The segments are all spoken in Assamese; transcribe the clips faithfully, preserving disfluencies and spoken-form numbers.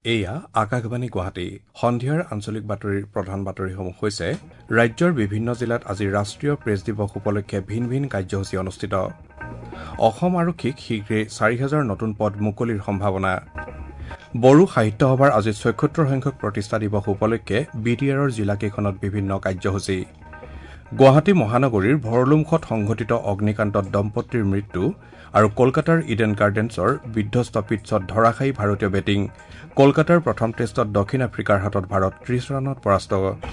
এয়া আকাশবাণী গুৱাহাটী সন্ধিয়াৰ আঞ্চলিক বাতৰিৰ প্ৰধান বাতৰিসমূহ হৈছে ৰাজ্যৰ বিভিন্ন জিলাত আজি ৰাষ্ট্ৰীয় প্ৰেছ দিৱস উপলক্ষে ভিন ভিন কাৰ্যসূচী অনুষ্ঠিত অসম আৰক্ষীক শীঘ্ৰেই চাৰি হাজাৰ নতুন পদ মুকলিৰ সম্ভাৱনা বড়ো সাহিত্য সভাৰ আজি ছয়সত্তৰ সংখ্যক প্ৰতিষ্ঠা দিৱস উপলক্ষে বি টি আৰৰ জিলাকেইখনত বিভিন্ন কাৰ্যসূচী গুৱাহাটী মহানগৰীৰ ভৰলুমুখত সংঘটিত অগ্নিকাণ্ডত দম্পতীৰ মৃত্যু আৰু কলকাতাৰ ইডেন গাৰ্ডেন্সৰ বিধ্বস্ত পিটছত ধৰাশায়ী ভাৰতীয় বেটিং কলকাতাৰ প্ৰথম টেষ্টত দক্ষিণ আফ্ৰিকাৰ হাতত ভাৰত ত্ৰিশ ৰানত পৰাস্ত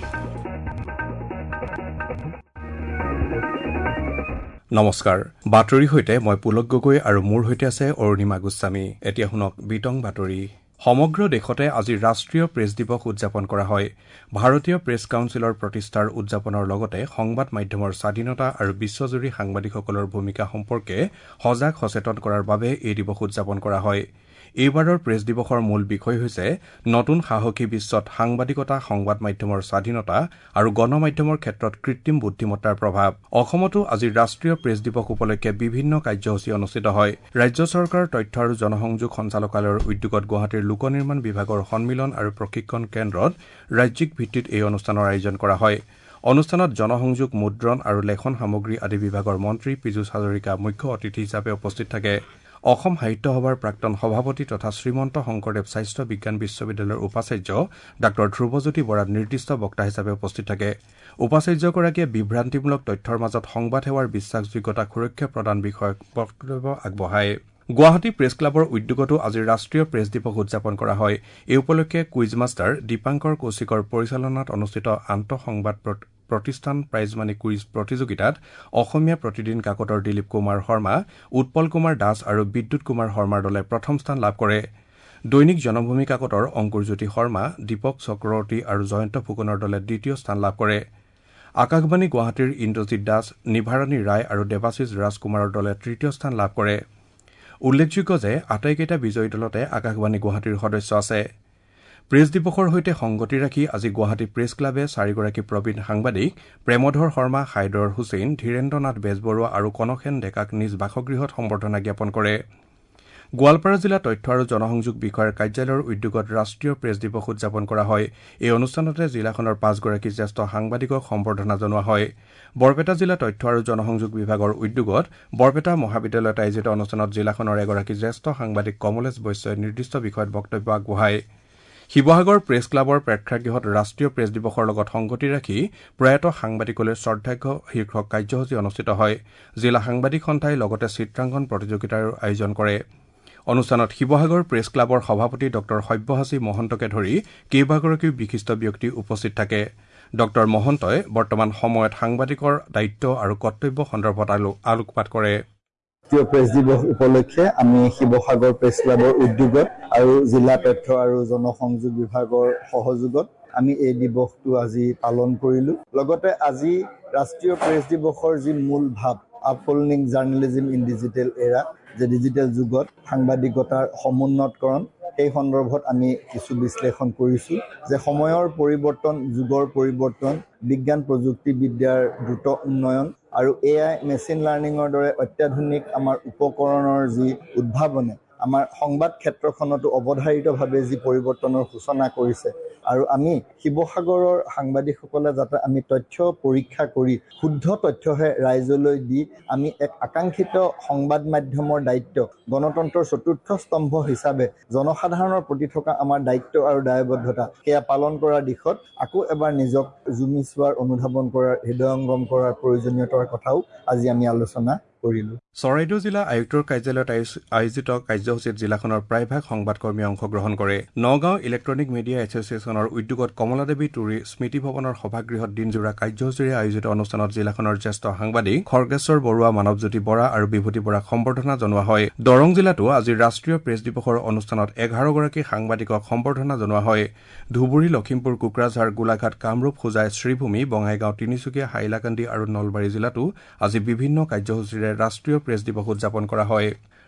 নমস্কাৰ বাতৰিৰ সৈতে মই পুলক গগৈ আৰু মোৰ সৈতে আছে অৰুণিমা গোস্বামী এতিয়া শুনক বিতং বাতৰি সমগ্ৰ দেশতে আজি ৰাষ্ট্ৰীয় প্ৰেছ দিৱস উদযাপন কৰা হয় ভাৰতীয় প্ৰেছ কাউন্সিলৰ প্ৰতিষ্ঠাৰ উদযাপনৰ লগতে সংবাদ মাধ্যমৰ স্বাধীনতা আৰু বিশ্বজুৰি সাংবাদিকসকলৰ ভূমিকা সম্পৰ্কে সজাগ সচেতন কৰাৰ বাবে এই দিৱস উদযাপন কৰা হয় এইবাৰৰ প্ৰেছ দিৱসৰ মূল বিষয় হৈছে নতুন সাহসী বিশ্বত সাংবাদিকতা সংবাদ মাধ্যমৰ স্বাধীনতা আৰু গণমাধ্যমৰ ক্ষেত্ৰত কৃত্ৰিম বুদ্ধিমত্তাৰ প্ৰভাৱ অসমতো আজি ৰাষ্ট্ৰীয় প্ৰেছ দিৱস উপলক্ষে বিভিন্ন কাৰ্যসূচী অনুষ্ঠিত হয় ৰাজ্য চৰকাৰৰ তথ্য আৰু জনসংযোগ সঞ্চালকালয়ৰ উদ্যোগত গুৱাহাটীৰ লোক নিৰ্মাণ বিভাগৰ সন্মিলন আৰু প্ৰশিক্ষণ কেন্দ্ৰত ৰাজ্যিক ভিত্তিত এই অনুষ্ঠানৰ আয়োজন কৰা হয় অনুষ্ঠানত জনসংযোগ মুদ্ৰণ আৰু লেখন সামগ্ৰী আদি বিভাগৰ মন্ত্ৰী পীযুষ হাজৰিকা মুখ্য অতিথি হিচাপে উপস্থিত থাকে অসম সাহিত্য সভাৰ প্ৰাক্তন সভাপতি তথা শ্ৰীমন্ত শংকৰদেৱ স্বাস্থ্য বিজ্ঞান বিশ্ববিদ্যালয়ৰ উপাচাৰ্য ডাঃ ধ্ৰুৱজ্যোতি বৰা নিৰ্দিষ্ট বক্তা হিচাপে উপস্থিত থাকে উপাচাৰ্যগৰাকীয়ে বিভ্ৰান্তিমূলক তথ্যৰ মাজত সংবাদ সেৱাৰ বিশ্বাসযোগ্যতা সুৰক্ষা প্ৰদান বিষয়ক বক্তব্য আগবঢ়ায় গুৱাহাটী প্ৰেছ ক্লাবৰ উদ্যোগতো আজি ৰাষ্ট্ৰীয় প্ৰেছ দিৱস উদযাপন কৰা হয় এই উপলক্ষে কুইজ মাষ্টাৰ দীপাংকৰ কৌশিকৰ পৰিচালনাত অনুষ্ঠিত আন্তঃ সংবাদ প্ৰতিষ্ঠান প্ৰাইজমানি কুইজ প্ৰতিযোগিতাত অসমীয়া প্ৰতিদিন কাকতৰ দিলীপ কুমাৰ শৰ্মা উৎপল কুমাৰ দাস আৰু বিদ্যুৎ কুমাৰ শৰ্মাৰ দলে প্ৰথম স্থান লাভ কৰে দৈনিক জনভূমি কাকতৰ অংকুৰজ্যোতি শৰ্মা দীপক চক্ৰৱৰ্তী আৰু জয়ন্ত ফুকনৰ দলে দ্বিতীয় স্থান লাভ কৰে আকাশবাণী গুৱাহাটীৰ ইন্দ্ৰজিৎ দাস নিভাৰণী ৰায় আৰু দেৱাশীষ ৰাজকুমাৰৰ দলে তৃতীয় স্থান লাভ কৰে উল্লেখযোগ্য যে আটাইকেইটা বিজয়ী দলতে আকাশবাণী গুৱাহাটীৰ সদস্য আছে প্ৰেছ দিৱসৰ সৈতে সংগতি ৰাখি আজি গুৱাহাটী প্ৰেছ ক্লাবে চাৰিগৰাকী প্ৰবীণ সাংবাদিক প্ৰেমধৰ শৰ্মা হাইদৰ হুছেইন ধীৰেন্দ্ৰ নাথ বেজবৰুৱা আৰু কনকসেন ডেকাক নিজ বাসগৃহত সম্বৰ্ধনা জ্ঞাপন কৰে গোৱালপাৰা জিলা তথ্য আৰু জনসংযোগ বিষয়াৰ কাৰ্যালয়ৰ উদ্যোগত ৰাষ্ট্ৰীয় প্ৰেছ দিৱস উদযাপন কৰা হয় এই অনুষ্ঠানতে জিলাখনৰ পাঁচগৰাকী জ্যেষ্ঠ সাংবাদিকক সম্বৰ্ধনা জনোৱা হয় বৰপেটা জিলা তথ্য আৰু জনসংযোগ বিভাগৰ উদ্যোগত বৰপেটা মহাবিদ্যালয়ত আয়োজিত অনুষ্ঠানত জিলাখনৰ এগৰাকী জ্যেষ্ঠ সাংবাদিক কমলেশ বৈশ্যই নিৰ্দিষ্ট বিষয়ত বক্তব্য আগবঢ়ায় শিৱসাগৰ প্ৰেছ ক্লাবৰ প্ৰেক্ষাগৃহত ৰাষ্ট্ৰীয় প্ৰেছ দিৱসৰ লগত সংগতি ৰাখি প্ৰয়াত সাংবাদিকলৈ শ্ৰদ্ধাৰ্ঘ্য শীৰ্ষক কাৰ্যসূচী অনুষ্ঠিত হয় জিলা সাংবাদিক সন্থাই লগতে চিত্ৰাংকন প্ৰতিযোগিতাৰো আয়োজন কৰে অনুষ্ঠানত শিৱসাগৰ প্ৰেছ ক্লাবৰ সভাপতি ডঃ সব্যসাচী মহন্তকে ধৰি কেইবাগৰাকীও বিশিষ্ট ব্যক্তি উপস্থিত থাকে ডঃ মহন্তই বৰ্তমান সময়ত সাংবাদিকৰ দায়িত্ব আৰু কৰ্তব্য সন্দৰ্ভত আলোকপাত কৰে ৰাষ্ট্ৰীয় প্ৰেছ দিৱস উপলক্ষে আমি শিৱসাগৰ প্ৰেছ ক্লাবৰ উদ্যোগত আৰু জিলা তথ্য আৰু জনসংযোগ বিভাগৰ সহযোগত আমি এই দিৱসটো আজি পালন কৰিলোঁ লগতে আজি ৰাষ্ট্ৰীয় প্ৰেছ দিৱসৰ যি মূল ভাৱ আপহোল্ডিং জাৰ্নেলিজম ইন ডিজিটেল এৰা যে ডিজিটেল যুগত সাংবাদিকতাৰ সমুন্নতকৰণ এই সন্দৰ্ভত আমি কিছু বিশ্লেষণ কৰিছোঁ যে সময়ৰ পৰিৱৰ্তন যুগৰ পৰিৱৰ্তন বিজ্ঞান প্ৰযুক্তিবিদ্যাৰ দ্ৰুত উন্নয়ন আৰু এ আই মেচিন লাৰ্ণিঙৰ দৰে অত্যাধুনিক আমাৰ উপকৰণৰ যি উদ্ভাৱনে আমাৰ সংবাদ ক্ষেত্ৰখনতো অৱধাৰিতভাৱে যি পৰিৱৰ্তনৰ সূচনা কৰিছে আৰু আমি শিৱসাগৰৰ সাংবাদিকসকলে যাতে আমি তথ্য পৰীক্ষা কৰি শুদ্ধ তথ্যহে ৰাইজলৈ দি আমি এক আকাংক্ষিত সংবাদ মাধ্যমৰ দায়িত্ব গণতন্ত্ৰৰ চতুৰ্থ স্তম্ভ হিচাপে জনসাধাৰণৰ প্ৰতি থকা আমাৰ দায়িত্ব আৰু দায়বদ্ধতা সেয়া পালন কৰাৰ দিশত আকৌ এবাৰ নিজক জুমি চোৱাৰ অনুধাৱন কৰাৰ হৃদয়ংগম কৰাৰ প্ৰয়োজনীয়তাৰ কথাও আজি আমি আলোচনা কৰিলোঁ চৰাইদেউ জিলা আয়ুক্তৰ কাৰ্যালয়ত আয়োজিত কাৰ্যসূচীত জিলাখনৰ প্ৰায়ভাগ সংবাদকৰ্মীয়ে অংশগ্ৰহণ কৰে নগাঁও ইলেক্ট্ৰনিক মিডিয়া এছ'চিয়েশ্যনৰ উদ্যোগত কমলাদেৱী তুৰী স্মৃতি ভৱনৰ সভাগৃহত দিনজোৰা কাৰ্যসূচীৰে আয়োজিত অনুষ্ঠানত জিলাখনৰ জ্যেষ্ঠ সাংবাদিক খৰ্গেশ্বৰ বৰুৱা মানৱজ্যোতি বৰা আৰু বিভূতি বৰাক সম্বৰ্ধনা জনোৱা হয় দৰং জিলাতো আজি ৰাষ্ট্ৰীয় প্ৰেছ দিৱসৰ অনুষ্ঠানত এঘাৰগৰাকী সাংবাদিকক সম্বৰ্ধনা জনোৱা হয় ধুবুৰী লখিমপুৰ কোকৰাঝাৰ গোলাঘাট কামৰূপ হোজাই শ্ৰীভূমি বঙাইগাঁও তিনিচুকীয়া হাইলাকান্দি আৰু নলবাৰী জিলাতো আজি বিভিন্ন কাৰ্যসূচীৰে ৰাষ্ট্ৰীয় প্ৰেছ দিৱস উদযাপন কৰা হয়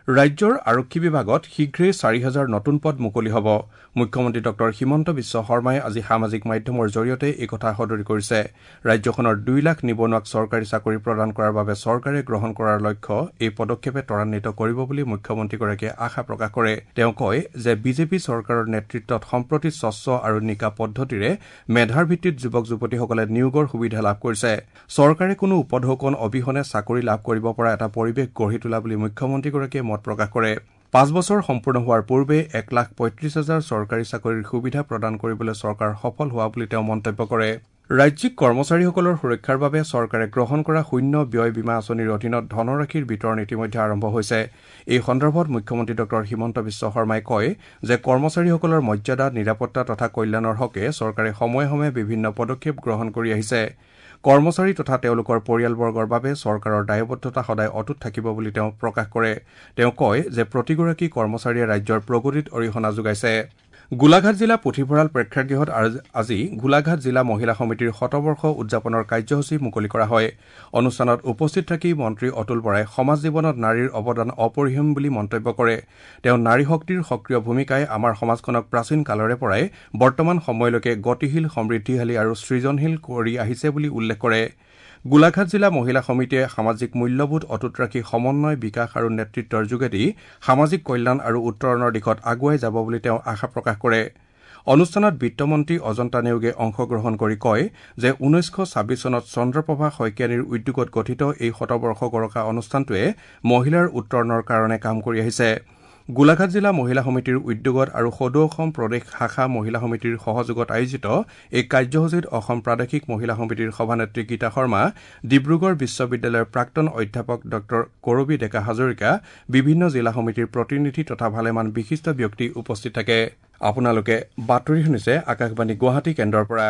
ৰাজ্যৰ আৰক্ষী বিভাগত শীঘ্ৰেই চাৰি হাজাৰ নতুন পদ মুকলি হ'ব। মুখ্যমন্ত্ৰী ডক্টৰ হিমন্ত বিশ্ব শৰ্মাই আজি সামাজিক মাধ্যমৰ জৰিয়তে এই কথা সদৰি কৰিছে। ৰাজ্যখনৰ দুই লাখ নিবনুৱাক চৰকাৰী চাকৰি প্ৰদান কৰাৰ বাবে চৰকাৰে গ্ৰহণ কৰাৰ লক্ষ্য এই পদক্ষেপে ত্বৰান্বিত কৰিব বুলি মুখ্যমন্ত্ৰীগৰাকীয়ে আশা প্ৰকাশ কৰে। তেওঁ কয় যে বিজেপি চৰকাৰৰ নেতৃত্বত সম্প্ৰতি স্বচ্ছ আৰু নিকা পদ্ধতিৰে মেধাৰ ভিত্তিত যুৱক যুৱতীসকলে নিয়োগৰ সুবিধা লাভ কৰিছে। চৰকাৰে কোনো উপঢৌকন অবিহনে চাকৰি লাভ কৰিব পৰা এটা পৰিৱেশ গঢ়ি তোলা বুলি মুখ্যমন্ত্ৰীগৰাকীয়ে মত প্ৰকাশ কৰে। পাঁচ বছৰ সম্পূৰ্ণ হোৱাৰ পূৰ্বে এক লাখ পঁয়ত্ৰিশ হাজাৰ চৰকাৰী চাকৰিৰ সুবিধা প্ৰদান কৰিবলৈ চৰকাৰ সফল হোৱা বুলি তেওঁ মন্তব্য কৰে। ৰাজ্যিক কৰ্মচাৰীসকলৰ সুৰক্ষাৰ বাবে চৰকাৰে গ্ৰহণ কৰা শূন্য ব্যয় বীমা আঁচনিৰ অধীনত ধনৰাশিৰ বিতৰণ ইতিমধ্যে আৰম্ভ হৈছে। এই সন্দৰ্ভত মুখ্যমন্ত্ৰী ডক্টৰ হিমন্ত বিশ্ব শৰ্মাই কয় যে কৰ্মচাৰীসকলৰ মৰ্যাদা, নিৰাপত্তা তথা কল্যাণৰ হকে চৰকাৰে সময়ে সময়ে বিভিন্ন পদক্ষেপ গ্ৰহণ কৰি আহিছে। কৰ্মচাৰী তথা তেওঁলোকৰ পৰিয়ালবৰ্গৰ বাবে চৰকাৰৰ দায়বদ্ধতা সদায় অটুট থাকিব বুলি তেওঁ প্ৰকাশ কৰে। তেওঁ কয় যে প্ৰতিগৰাকী কৰ্মচাৰীয়ে ৰাজ্যৰ প্ৰগতিত অৰিহণা যোগাইছে। গোলাঘাট জিলা পুথিভঁৰাল প্ৰেক্ষাগৃহত আজি গোলাঘাট জিলা মহিলা সমিতিৰ শতবৰ্ষ উদযাপনৰ কাৰ্যসূচী মুকলি কৰা হয়। অনুষ্ঠানত উপস্থিত থাকি মন্ত্ৰী অতুল বৰাই সমাজ জীৱনত নাৰীৰ অৱদান অপৰিসীম বুলি মন্তব্য কৰে। তেওঁ নাৰী শক্তিৰ সক্ৰিয় ভূমিকাই আমাৰ সমাজখনক প্ৰাচীন কালৰে পৰাই বৰ্তমান সময়লৈকে গতিশীল, সমৃদ্ধিশালী আৰু সৃজনশীল কৰি আহিছে বুলি উল্লেখ কৰে। গোলাঘাট জিলা মহিলা সমিতিয়ে সামাজিক মূল্যবোধ অটুট ৰাখি সমন্বয়, বিকাশ আৰু নেতৃত্বৰ যোগেদি সামাজিক কল্যাণ আৰু উত্তৰণৰ দিশত আগুৱাই যাব বুলি তেওঁ আশা প্ৰকাশ কৰে। অনুষ্ঠানত বিত্তমন্ত্ৰী অজন্তা নেওগে অংশগ্ৰহণ কৰি কয় যে ঊনৈছশ ছাব্বিছ চনত চন্দ্ৰপ্ৰভা শইকীয়ানীৰ উদ্যোগত গঠিত এই শতবৰ্ষ গৰকা অনুষ্ঠানটোৱে মহিলাৰ উত্তৰণৰ কাৰণে কাম কৰি আহিছে। গোলাঘাট জিলা মহিলা সমিতিৰ উদ্যোগত আৰু সদৌ অসম প্ৰদেশ শাখা মহিলা সমিতিৰ সহযোগত আয়োজিত এই কাৰ্যসূচীত অসম প্ৰাদেশিক মহিলা সমিতিৰ সভানেত্ৰী গীতা শৰ্মা, ডিব্ৰুগড় বিশ্ববিদ্যালয়ৰ প্ৰাক্তন অধ্যাপক ড কৰবী ডেকা হাজৰিকা, বিভিন্ন জিলা সমিতিৰ প্ৰতিনিধি তথা ভালেমান বিশিষ্ট ব্যক্তি উপস্থিত থাকে। আপোনালোকে বাতৰি শুনিছে আকাশবাণী গুৱাহাটী কেন্দ্ৰৰ পৰা।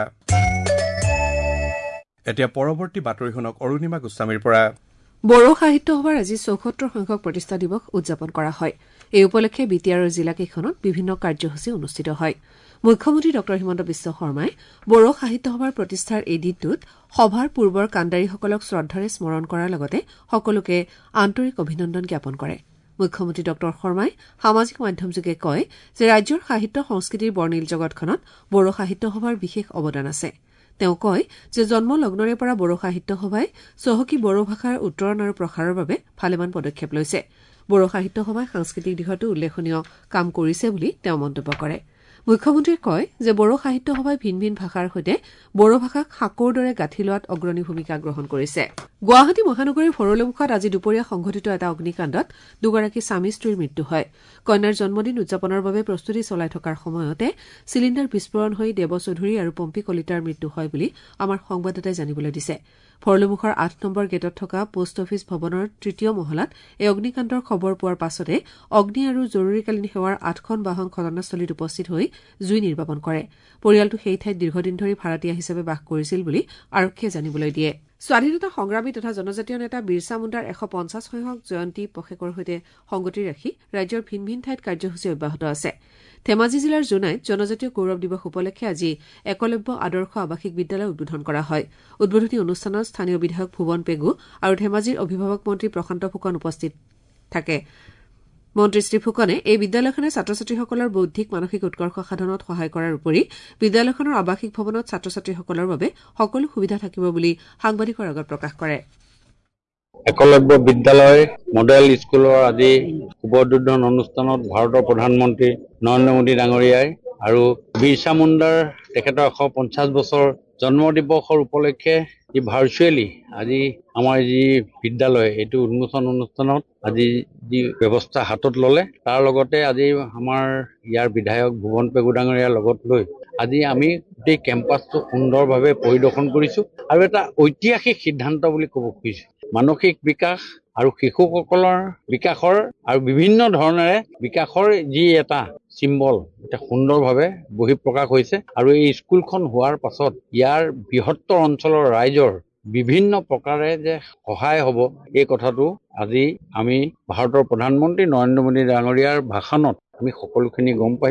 এতিয়া পৰৱৰ্তী বাতৰি শুনক অৰুণিমা গোস্বামীৰ পৰা। বড়ো সাহিত্য সভাৰ আজি চৌসত্তৰ সংখ্যক প্ৰতিষ্ঠা দিৱস উদযাপন কৰা হয়। এই উপলক্ষে বি টি আৰৰ জিলাকেইখনত বিভিন্ন কাৰ্যসূচী অনুষ্ঠিত হয়। মুখ্যমন্ত্ৰী ড হিমন্ত বিশ্ব শৰ্মাই বড়ো সাহিত্য সভাৰ প্ৰতিষ্ঠাৰ এই দিনটোত সভাৰ পূৰ্বৰ কাণ্ডাৰীসকলক শ্ৰদ্ধাৰে স্মৰণ কৰাৰ লগতে সকলোকে আন্তৰিক অভিনন্দন জ্ঞাপন কৰে। মুখ্যমন্ত্ৰী ড শৰ্মাই সামাজিক মাধ্যমযোগে কয় যে ৰাজ্যৰ সাহিত্য সংস্কৃতিৰ বৰ্ণিল জগতখনত বড়ো সাহিত্য সভাৰ বিশেষ অৱদান আছে। তেওঁ কয় যে জন্মলগ্নৰে পৰা বড়ো সাহিত্য সভাই চহকী বড়ো ভাষাৰ উত্তৰণ আৰু প্ৰসাৰৰ বাবে ভালেমান পদক্ষেপ লৈছে। বড়ো সাহিত্য সভাই সাংস্কৃতিক দিশতো উল্লেখনীয় কাম কৰিছে বুলি তেওঁ মন্তব্য কৰে। মুখ্যমন্ত্ৰীয়ে কয় যে বড়ো সাহিত্য সভাই ভিন ভিন ভাষাৰ সৈতে বড়ো ভাষাক সাঁকোৰ দৰে গাঁঠি লোৱাত অগ্ৰণী ভূমিকা গ্ৰহণ কৰিছে। গুৱাহাটী মহানগৰীৰ ভৰলুমুখত আজি দুপৰীয়া সংঘটিত এটা অগ্নিকাণ্ডত দুগৰাকী স্বামী স্ত্ৰীৰ মৃত্যু হয়। কন্যাৰ জন্মদিন উদযাপনৰ বাবে প্ৰস্তুতি চলাই থকাৰ সময়তে চিলিণ্ডাৰ বিস্ফোৰণ হৈ দেৱ চৌধুৰী আৰু পম্পী কলিতাৰ মৃত্যু হয় বুলি আমাৰ সংবাদদাতাই জানিবলৈ দিছে। ভৰলুমুখৰ আঠ নম্বৰ গেটত থকা পোষ্ট অফিচ ভৱনৰ তৃতীয় মহলাত এই অগ্নিকাণ্ডৰ খবৰ পোৱাৰ পাছতে অগ্নি আৰু জৰুৰীকালীন সেৱাৰ আঠখন বাহন ঘটনাস্থলীত উপস্থিত হৈ জুই নিৰ্বাপন কৰে। পৰিয়ালটো সেই ঠাইত দীৰ্ঘদিন ধৰি ভাড়াতীয়া হিচাপে বাস কৰিছিল বুলি আৰক্ষীয়ে জানিবলৈ দিয়ে। স্বাধীনতা সংগ্ৰামী তথা জনজাতীয় নেতা বীৰছা মুণ্ডাৰ এশ পঞ্চাছ সংখ্যক জয়ন্তী পষেকৰ সৈতে সংগতি ৰাখি ৰাজ্যৰ ভিন ভিন ঠাইত কাৰ্যসূচী অব্যাহত আছে। ধেমাজি জিলাৰ জোনাইত জনজাতীয় গৌৰৱ দিৱস উপলক্ষে আজি একলব্য আদৰ্শ আৱাসিক বিদ্যালয় উদ্বোধন কৰা হয়। উদ্বোধনী অনুষ্ঠানত স্থানীয় বিধায়ক ভুৱন পেগু আৰু ধেমাজিৰ অভিভাৱক মন্ত্ৰী প্ৰশান্ত ফুকন উপস্থিত থাকে। মন্ত্ৰী শ্ৰী ফুকনে এই বিদ্যালয়খনে ছাত্ৰ ছাত্ৰীসকলৰ বৌদ্ধিক মানসিক উৎকৰ্ষ সাধনত সহায় কৰাৰ উপৰি বিদ্যালয়খনৰ আৱাসিক ভৱনত ছাত্ৰ ছাত্ৰীসকলৰ বাবে সকলো সুবিধা থাকিব বুলি সাংবাদিকৰ আগত প্ৰকাশ কৰে। একলব্য বিদ্যালয় মডেল স্কুলৰ আজি উদ্বোধন অনুষ্ঠানত ভাৰতৰ প্ৰধানমন্ত্ৰী নৰেন্দ্ৰ মোদী ডাঙৰীয়াই আৰু বীৰছা মুণ্ডাৰ তেখেতৰ এশ পঞ্চাছ বছৰ জন্ম দিৱসৰ উপলক্ষে যি ভাৰ্চুৱেলি আজি আমাৰ যি বিদ্যালয় এইটো উন্মোচন অনুষ্ঠানত আজি যি ব্যৱস্থা হাতত ললে তাৰ লগতে আজি আমাৰ ইয়াৰ বিধায়ক ভুৱন পেগু ডাঙৰীয়াৰ লগত লৈ আজি আমি গোটেই কেম্পাছটো সুন্দৰভাৱে পৰিদৰ্শন কৰিছো আৰু এটা ঐতিহাসিক সিদ্ধান্ত বুলি ক'ব খুজিছো। মানসিক বিকাশ আৰু শিশুসকলৰ বিকাশৰ আৰু বিভিন্ন ধৰণেৰে বিকাশৰ যি এটা চিম্বল এটা সুন্দৰভাৱে বহিঃপ্ৰকাশ হৈছে আৰু এই স্কুলখন হোৱাৰ পাছত ইয়াৰ বৃহত্তৰ অঞ্চলৰ ৰাইজৰ বিভিন্ন প্ৰকাৰে যে সহায় হ'ব এই কথাটো আজি আমি ভাৰতৰ প্ৰধানমন্ত্ৰী নৰেন্দ্ৰ মোদী ডাঙৰীয়াৰ ভাষণত আমি সকলোখিনি গম পাইছো।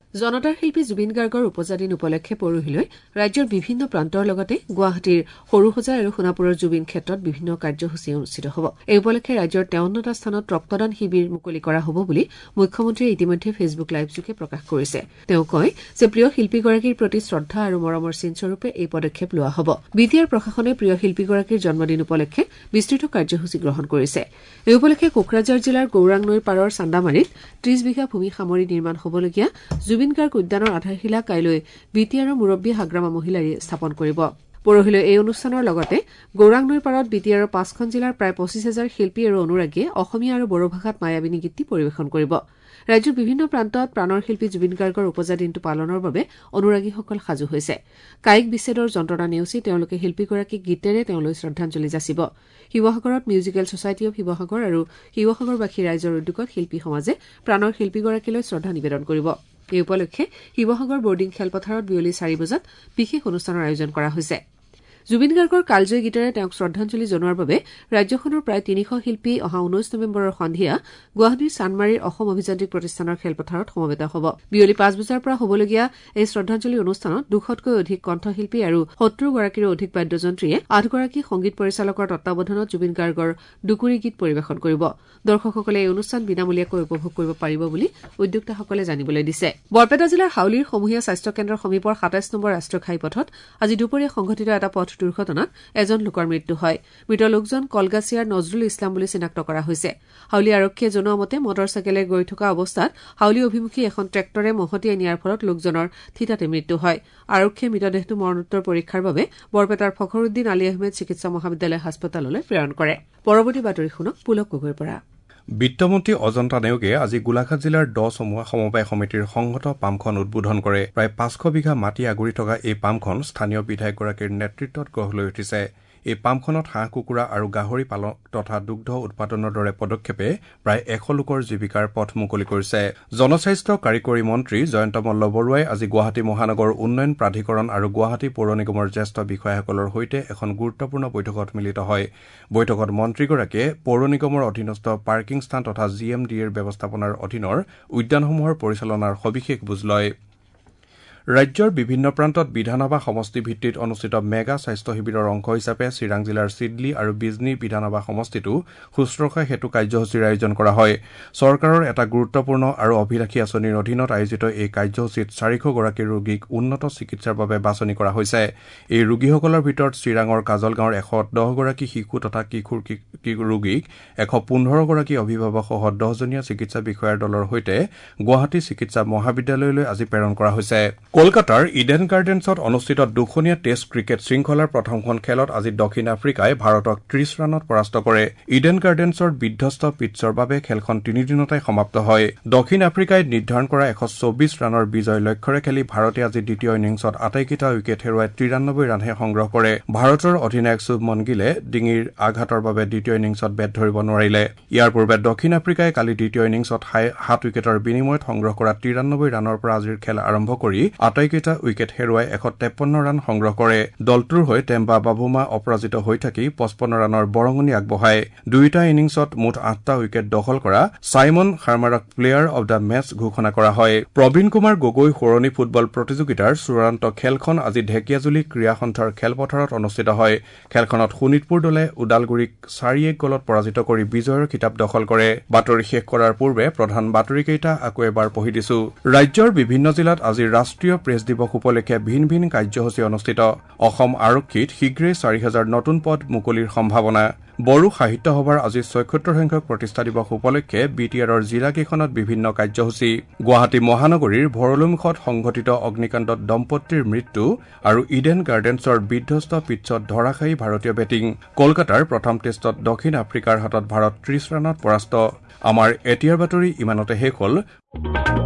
জনতাৰ শিল্পী জুবিন গাৰ্গৰ উপজাদিন উপলক্ষে পৰহিলৈ ৰাজ্যৰ বিভিন্ন প্ৰান্তৰ লগতে গুৱাহাটীৰ সৰুসজাই আৰু সোণাপুৰৰ জুবিন ক্ষেত্ৰত বিভিন্ন কাৰ্যসূচী অনুষ্ঠিত হ'ব। এই উপলক্ষে ৰাজ্যৰ তেৱন্নটা স্থানত ৰক্তদান শিবিৰ মুকলি কৰা হ'ব বুলি মুখ্যমন্ত্ৰীয়ে ইতিমধ্যে ফেচবুক লাইভযোগে প্ৰকাশ কৰিছে। তেওঁ কয় যে প্ৰিয় শিল্পীগৰাকীৰ প্ৰতি শ্ৰদ্ধা আৰু মৰমৰ চিনস্বৰূপে এই পদক্ষেপ লোৱা হ'ব। বি টি আৰ প্ৰশাসনে প্ৰিয় শিল্পীগৰাকীৰ জন্মদিন উপলক্ষে বিস্তৃত কাৰ্যসূচী গ্ৰহণ কৰিছে। এই উপলক্ষে কোকৰাঝাৰ জিলাৰ গৌৰাং নৈৰ পাৰৰ চান্দামাৰীত ত্ৰিশ বিঘা ভূমি সামৰি নিৰ্মাণ হ'বলগীয়া জুবিন গাৰ্গ উদ্যানৰ আধাৰশিলা কাইলৈ বি টি আৰৰ মুৰব্বী হাগ্ৰামা মহিলাৰীয়ে স্থাপন কৰিব। পৰহিলৈ এই অনুষ্ঠানৰ লগতে গৌৰাং নৈৰ পাৰত বি টি আৰৰ পাঁচখন জিলাৰ প্ৰায় পঁচিছ হাজাৰ শিল্পী আৰু অনুৰাগীয়ে অসমীয়া আৰু বড়ো ভাষাত মায়াবিনী গীতি পৰিৱেশন কৰিব। ৰাজ্যৰ বিভিন্ন প্ৰান্তত প্ৰাণৰ শিল্পী জুবিন গাৰ্গৰ উপজা দিনটো পালনৰ বাবে অনুৰাগীসকল সাজু হৈছে। কায়িক বিচ্ছেদৰ যন্ত্ৰণা নেওচি তেওঁলোকে শিল্পীগৰাকীক গীতেৰে তেওঁলৈ শ্ৰদ্ধাঞ্জলি যাচিব। শিৱসাগৰত মিউজিকেল ছচাইটি অব শিৱসাগৰ আৰু শিৱসাগৰবাসী ৰাইজৰ উদ্যোগত শিল্পী সমাজে প্ৰাণৰ শিল্পীগৰাকীলৈ শ্ৰদ্ধা নিবেদন কৰিব। এই উপলক্ষে শিৱসাগৰ বৰ্ডিং খেলপথাৰত বিয়লি চাৰি বজাত বিশেষ অনুষ্ঠানৰ আয়োজন কৰা হৈছে। জুবিন গাৰ্গৰ কালজয়ী গীতেৰে তেওঁক শ্ৰদ্ধাঞ্জলি জনোৱাৰ বাবে ৰাজ্যখনৰ প্ৰায় তিনিশ শিল্পী অহা ঊনৈশ নৱেম্বৰৰ সন্ধিয়া গুৱাহাটীৰ চানমাৰীৰ অসম অভিযান্ত্ৰিক প্ৰতিষ্ঠানৰ খেলপথাৰত সমবেত হ'ব। বিয়লি পাঁচ বজাৰ পৰা হ'বলগীয়া এই শ্ৰদ্ধাঞ্জলি অনুষ্ঠানত দুশতকৈ অধিক কণ্ঠশিল্পী আৰু সত্তৰ গৰাকীৰো অধিক বাদ্যযন্ত্ৰীয়ে আঠগৰাকী সংগীত পৰিচালকৰ তত্বাৱধানত জুবিন গাৰ্গৰ দুকুৰি গীত পৰিৱেশন কৰিব। দৰ্শকসকলে এই অনুষ্ঠান বিনামূলীয়াকৈ উপভোগ কৰিব পাৰিব বুলি উদ্যোক্তাসকলে জানিবলৈ দিছে। বৰপেটা জিলাৰ হাউলিৰ সমূহীয়া স্বাস্থ্য কেন্দ্ৰৰ সমীপৰ সাতাইশ নম্বৰ ৰাষ্ট্ৰীয় ঘাইপথত আজি দুপৰীয়া সংঘটিত এটা পথ দুৰ্ঘটনাত এজন লোকৰ মৃত্যু হয়। মৃত লোকজন কলগাছিয়াৰ নজৰুল ইছলাম বুলি চিনাক্ত কৰা হৈছে। হাউলী আৰক্ষীয়ে জনোৱা মতে মটৰ চাইকেলে গৈ থকা অৱস্থাত হাউলী অভিমুখী এখন ট্ৰেক্টৰে মহতিয়াই নিয়াৰ ফলত লোকজনৰ থিতাতে মৃত্যু হয়। আৰক্ষীয়ে মৃতদেহটো মৰণোত্তৰ পৰীক্ষাৰ বাবে বৰপেটাৰ ফখৰুদ্দিন আলী আহমেদ চিকিৎসা মহাবিদ্যালয় হাস্পতাললৈ প্ৰেৰণ কৰে। পৰৱৰ্তী বাতৰি শুনক পুলক গগৈৰ পৰা। বিত্তমন্ত্ৰী অজন্তা নেওগে আজি গোলাঘাট জিলাৰ দ চমুৱা সমবায় সমিতিৰ সংহত পামখন উদ্বোধন কৰে। প্ৰায় পাঁচশ বিঘা মাটি আগুৰি থকা এই পামখন স্থানীয় বিধায়কগৰাকীৰ নেতৃত্বত গঢ় লৈ উঠিছে। এই পামখনত হাঁহ কুকুৰা আৰু গাহৰি পালন তথা দুগ্ধ উৎপাদনৰ দৰে পদক্ষেপে প্ৰায় এশ লোকৰ জীৱিকাৰ পথ মুকলি কৰিছে। জনস্বাস্থ্য কাৰিকৰী মন্ত্ৰী জয়ন্ত মল্ল বৰুৱাই আজি গুৱাহাটী মহানগৰ উন্নয়ন প্ৰাধিকৰণ আৰু গুৱাহাটী পৌৰ নিগমৰ জ্যেষ্ঠ বিষয়াসকলৰ সৈতে এখন গুৰুত্বপূৰ্ণ বৈঠকত মিলিত হয়। বৈঠকত মন্ত্ৰীগৰাকীয়ে পৌৰ নিগমৰ অধীনস্থ পাৰ্কিং স্থান তথা জি এম ডি এৰ ব্যৱস্থাপনাৰ অধীনৰ উদ্যানসমূহৰ পৰিচালনাৰ সবিশেষ বুজ লয়। ৰাজ্যৰ বিভিন্ন প্ৰান্তত বিধানসভা সমষ্টি ভিত্তিত অনুষ্ঠিত মেগা স্বাস্থ্য শিবিৰৰ অংশ হিচাপে চিৰাং জিলাৰ চিডলি আৰু বিজনী বিধানসভা সমষ্টিতো শুশ্ৰূষা সেতু কাৰ্যসূচীৰ আয়োজন কৰা হয়। চৰকাৰৰ এটা গুৰুত্বপূৰ্ণ আৰু অভিলাষী আঁচনিৰ অধীনত আয়োজিত এই কাৰ্যসূচীত চাৰিশ গৰাকী ৰোগীক উন্নত চিকিৎসাৰ বাবে বাছনি কৰা হৈছে। এই ৰোগীসকলৰ ভিতৰত চিৰাঙৰ কাজল গাঁৱৰ এশ দহ গৰাকী শিশু তথা কিশোৰ ৰোগীক এশ পোন্ধৰ গৰাকী অভিভাৱকসহ দহজনীয়া চিকিৎসা বিষয়াৰ দলৰ সৈতে গুৱাহাটী চিকিৎসা মহাবিদ্যালয়লৈ আজি প্ৰেৰণ কৰা হৈছে। কলকাতাৰ ইডেন গাৰ্ডেন্সত অনুষ্ঠিত দুখনীয়া টেষ্ট ক্ৰিকেট শৃংখলাৰ প্ৰথমখন খেলত আজি দক্ষিণ আফ্ৰিকাই ভাৰতক ত্ৰিশ ৰানত পৰাস্ত কৰে। ইডেন গাৰ্ডেন্সৰ বিধ্বস্ত পিটছৰ বাবে খেলখন তিনিদিনতে সমাপ্ত হয়। দক্ষিণ আফ্ৰিকাই নিৰ্ধাৰণ কৰা এশ চৌবিশ ৰানৰ বিজয় লক্ষ্যৰে খেলি ভাৰতে আজি দ্বিতীয় ইনিংছত আটাইকেইটা উইকেট হেৰুৱাই তিৰান্নব্বৈ ৰানহে সংগ্ৰহ কৰে। ভাৰতৰ অধিনায়ক শুভমন গিলে ডিঙিৰ আঘাতৰ বাবে দ্বিতীয় ইনিংছত বেট ধৰিব নোৱাৰিলে। ইয়াৰ পূৰ্বে দক্ষিণ আফ্ৰিকাই কালি দ্বিতীয় ইনিংছত সাত উইকেটৰ বিনিময়ত সংগ্ৰহ কৰা তিৰান্নব্বৈ ৰানৰ পৰা আজিৰ খেল আৰম্ভ কৰি আটাইকেইটা উইকেট হেৰুৱাই এশ তেপন্ন ৰান সংগ্ৰহ কৰে। দলটোৰ হৈ টেম্বা বাবুমা অপৰাজিত হৈ থাকি পঁচপন্ন ৰানৰ বৰঙণি আগবঢ়ায়। দুয়োটা ইনিংছত মুঠ আঠটা উইকেট দখল কৰা চাইমন হাৰ্মাৰক প্লেয়াৰ অব দ্য মেচ ঘোষণা কৰা হয়। প্ৰবীণ কুমাৰ গগৈ সোঁৱৰণী ফুটবল প্ৰতিযোগিতাৰ চূড়ান্ত খেলখন আজি ঢেকিয়াজুলি ক্ৰীড়া সন্থাৰ খেলপথাৰত অনুষ্ঠিত হয়। খেলখনত শোণিতপুৰ দলে ওদালগুৰিক চাৰি এক গলত পৰাজিত কৰি বিজয়ৰ খিতাপ দখল কৰে। বাতৰি শেষ কৰাৰ পূৰ্বে প্ৰধান বাতৰিকেইটা আকৌ এবাৰ পঢ়ি দিছো। ৰাজ্যৰ বিভিন্ন জিলাত আজি ৰাষ্ট্ৰীয় প্ৰেছ দিৱস উপলক্ষে ভিন ভিন কাৰ্যসূচী অনুষ্ঠিত। অসম আৰক্ষীত শীঘ্ৰেই চাৰি হাজাৰ নতুন পদ মুকলিৰ সম্ভাৱনা। বড়ো সাহিত্য সভাৰ আজি ছয়সত্তৰ সংখ্যক প্ৰতিষ্ঠা দিৱস উপলক্ষে বি টি আৰৰ জিলাকেইখনত বিভিন্ন কাৰ্যসূচী। গুৱাহাটী মহানগৰীৰ ভৰলুমুখত সংঘটিত অগ্নিকাণ্ডত দম্পতীৰ মৃত্যু আৰু ইডেন গাৰ্ডেন্সৰ বিধ্বস্ত পিটছত ধৰাশায়ী ভাৰতীয় বেটিং। কলকাতাৰ প্ৰথম টেষ্টত দক্ষিণ আফ্ৰিকাৰ হাতত ভাৰত ত্ৰিশ ৰানত পৰাস্ত। আমাৰ এতিয়াৰ বাতৰি ইমানতে শেষ হ'ল।